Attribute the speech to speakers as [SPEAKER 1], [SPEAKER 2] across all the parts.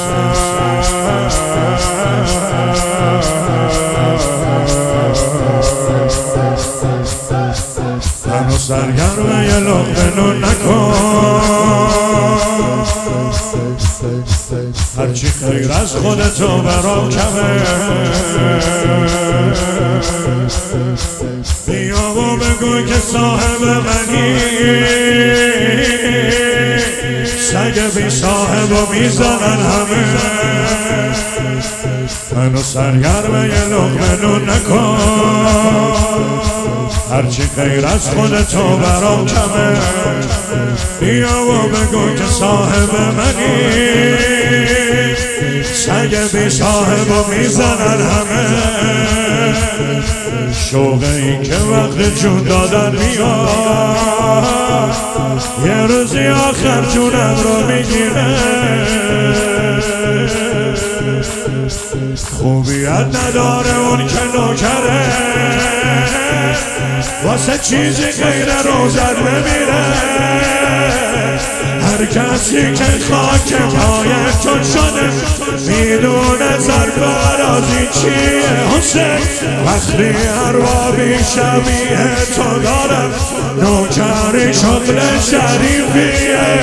[SPEAKER 1] منو سرگرم یه لقمه نون نکن، هرچی خیر از خودتو برام کمه. بیا و بگو که صاحب منی، سگ بی صاحب و میزنن همه. منو سرگرم یه لقمه نون نکن، هرچی خیر از خودتو برام کمه. بیا و بگو که صاحب منی، سگ بی صاحب و میزنن همه. شوق این که وقت جون دادن میاد، یه روزی آخر جونم رو میگیره. خوبیت نداره اون که نوکره، واسه چیزی غیر روزت بمیره. هر کسی که خاک پایت چون شده میدونه ضرب عراضی چیه حسین. وقتی اربابی شبیه تو دارم، نوکری شغل شریفیه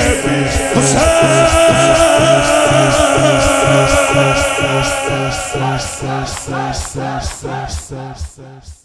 [SPEAKER 1] حسین.